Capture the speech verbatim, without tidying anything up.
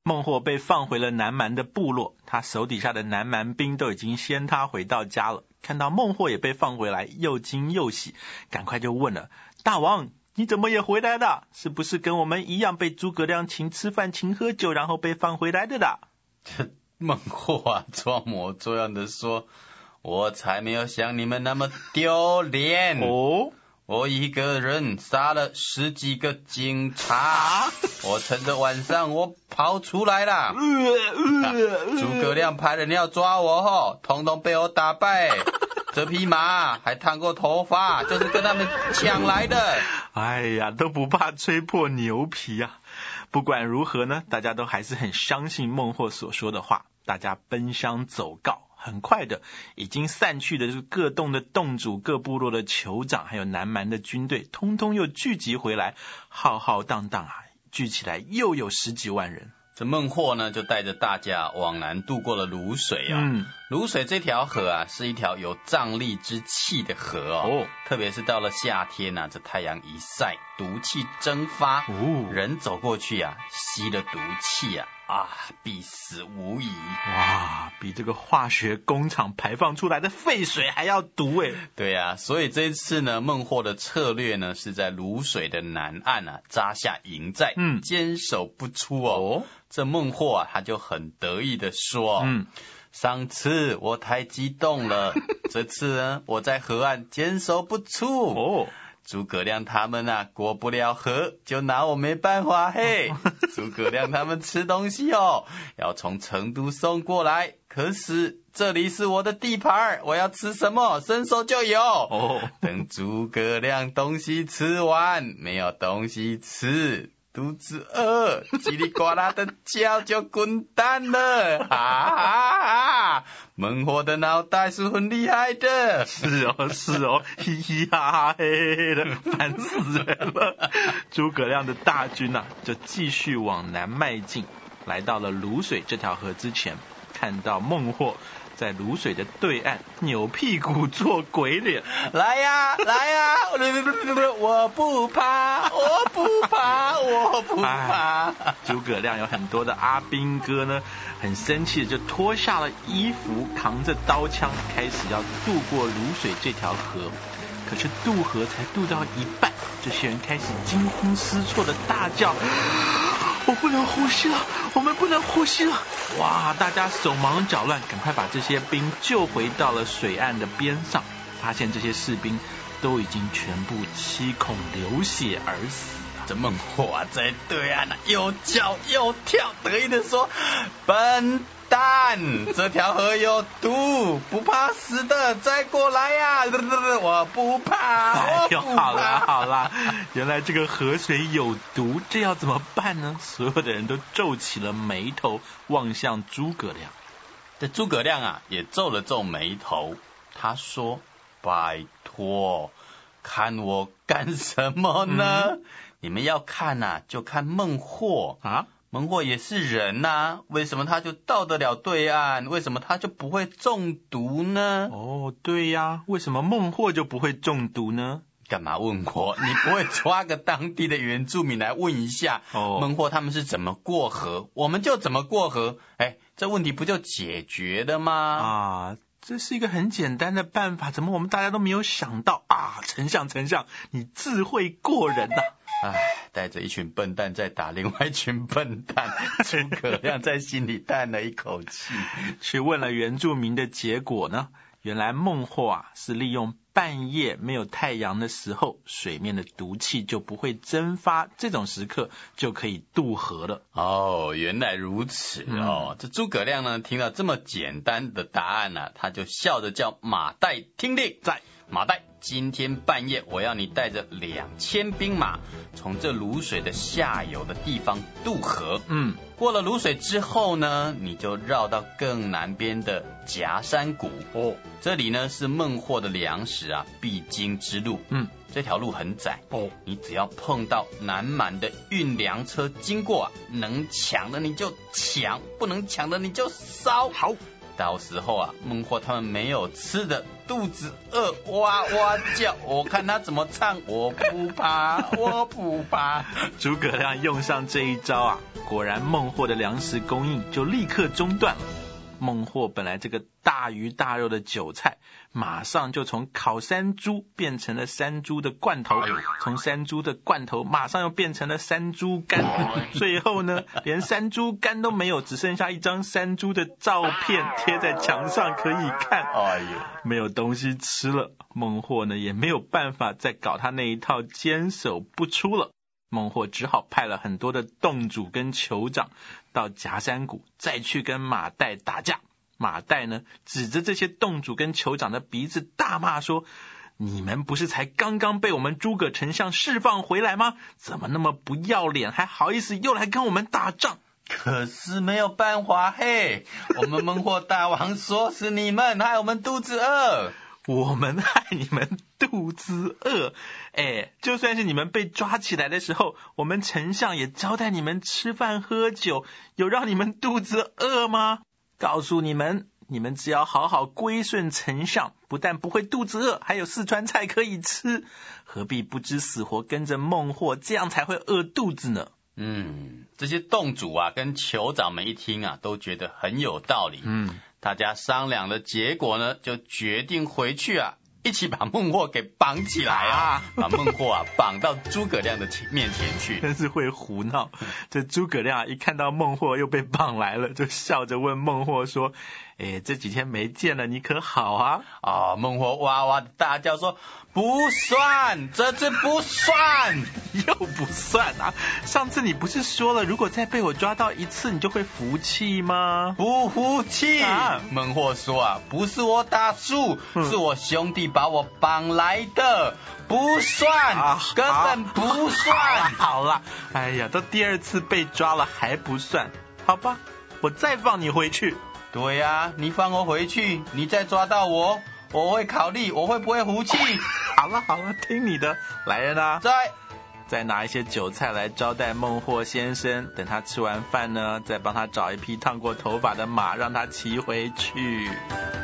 孟获被放回了南蛮的部落，他手底下的南蛮兵都已经先他回到家了。看到孟获也被放回来，又惊又喜，赶快就问了：大王，你怎么也回来了？是不是跟我们一样被诸葛亮请吃饭请喝酒，然后被放回来的啦？ 孟获啊，装模作样的说：我才没有像你们那么丢脸哦， 我一个人杀了十几个警察，我趁着晚上我跑出来了。啊、诸葛亮派人要抓我后，统统被我打败。这匹马还烫过头发，就是跟他们抢来的。 哎呀，都不怕吹破牛皮啊！不管如何呢，大家都还是很相信孟获所说的话。大家奔相走告，很快的，已经散去的就是各洞的洞主、各部落的酋长，还有南蛮的军队，通通又聚集回来，浩浩荡荡啊，聚起来又有十几万人。 这孟获呢，就带着大家往南渡过了泸水啊。 嗯， 泸水这条河啊，是一条有瘴疠之气的河哦。哦，特别是到了夏天啊，这太阳一晒，毒气蒸发，哦，人走过去啊，吸了毒气啊，啊，必死无疑。 哇，比这个化学工厂排放出来的废水还要毒诶。 对啊，所以这一次呢，孟获的策略呢，是在泸水的南岸啊，扎下营寨，嗯，坚守不出哦。哦，这孟获啊，他就很得意的说，嗯，上次我太激动了，这次呢，我在河岸坚守不住。哦，诸葛亮他们啊，过不了河，就拿我没办法嘿。诸葛亮他们吃东西哦，要从成都送过来，可是这里是我的地盘，我要吃什么，伸手就有。哦，等诸葛亮东西吃完，没有东西吃，肚子饿，叽里呱啦的叫就滚蛋了，哈哈哈！孟获的脑袋是很厉害的， 是哦是哦，嘻嘻哈哈嘿嘿的，烦死人了。诸葛亮的大军啊，就继续往南迈进，来到了泸水这条河之前，看到孟获在泸水的对岸扭屁股做鬼脸， 来呀来呀，我不怕我不怕我不怕。 诸葛亮有很多的阿兵哥呢，很生气的就脱下了衣服，扛着刀枪，开始要渡过泸水这条河。可是渡河才渡到一半，这些人开始惊慌失措的大叫：我不能呼吸了，我们不能呼吸了！哇，大家手忙脚乱，赶快把这些兵救回到了水岸的边上，发现这些士兵都已经全部七孔流血而死。 这孟获啊，在对岸啊，又叫又跳，得意的说：笨蛋，这条河有毒，不怕死的，再过来呀、啊！我不怕，我不怕。 哎呦，好啦好啦，原来这个河水有毒，这要怎么办呢？所有的人都皱起了眉头，望向诸葛亮。 这诸葛亮啊，也皱了皱眉头，他说：拜托，看我干什么呢？嗯，你们要看啊，就看孟获啊。孟获也是人啊，为什么他就到得了对岸？为什么他就不会中毒呢？ 哦，对呀，为什么孟获就不会中毒呢？ 干嘛问我？你不会抓个当地的原住民来问一下，哦，孟获他们是怎么过河，我们就怎么过河？哎，这问题不就解决了吗？ 啊，这是一个很简单的办法，怎么我们大家都没有想到啊？丞相，丞相，你智慧过人呐、啊！ 唉，带着一群笨蛋在打另外一群笨蛋，诸葛亮在心里叹了一口气。 去问了原住民的结果呢，原来孟获啊是利用半夜没有太阳的时候，水面的毒气就不会蒸发，这种时刻就可以渡河了。 哦，原来如此哦。嗯、这诸葛亮呢，听到这么简单的答案呢、啊，他就笑着叫马岱听令，在马岱。今天半夜，我要你带着两千兵马，从这泸水的下游的地方渡河。嗯，过了泸水之后呢，你就绕到更南边的夹山谷。哦，这里呢是孟获的粮食啊必经之路。嗯，这条路很窄。哦，你只要碰到南蛮的运粮车经过啊，能抢的你就抢，不能抢的你就烧。好。到时候啊，孟获他们没有吃的， 肚子饿，哇哇叫。我看他怎么唱，我不怕，我不怕。 诸葛亮用上这一招啊，果然孟获的粮食供应就立刻中断了。孟获本来这个大鱼大肉的韭菜，马上就从烤山猪变成了山猪的罐头，从山猪的罐头马上又变成了山猪肝，最后呢，连山猪肝都没有，只剩下一张山猪的照片贴在墙上可以看。 哎呦， 没有东西吃了，孟获呢也没有办法再搞他那一套坚守不出了。孟获只好派了很多的洞主跟酋长到夹山谷，再去跟马岱打架。马岱呢，指着这些洞主跟酋长的鼻子大骂说：你们不是才刚刚被我们诸葛丞相释放回来吗？怎么那么不要脸，还好意思又来跟我们打仗？ 可是没有办法嘿，我们孟获大王说是你们害我们肚子饿。 我们害你们肚子饿，哎，就算是你们被抓起来的时候，我们丞相也招待你们吃饭喝酒，有让你们肚子饿吗？告诉你们，你们只要好好归顺丞相，不但不会肚子饿，还有四川菜可以吃，何必不知死活跟着孟获，这样才会饿肚子呢？ 嗯，这些洞主啊跟酋长们一听啊，都觉得很有道理。嗯，大家商量的结果呢，就决定回去啊，一起把孟获给绑起来啊，把孟获啊绑到诸葛亮的面前去。 真是会胡闹！这诸葛亮一看到孟获又被绑来了，就笑着问孟获说：哎，这几天没见了，你可好啊？ 啊，孟获哇哇大叫说：不算，这次不算。 又不算啊！上次你不是说了，如果再被我抓到一次，你就会服气吗？ 不服气啊！ 孟获说啊，不是我打输，嗯、是我兄弟把我绑来的，不算，啊、根本不算。 好了，哎呀，都第二次被抓了还不算，好吧，我再放你回去。 对呀、啊，你放我回去，你再抓到我，我会考虑我会不会服气。 好了好了，听你的，来人啊！ 在。 再拿一些韭菜来招待孟获先生，等他吃完饭呢，再帮他找一匹烫过头发的马，让他骑回去。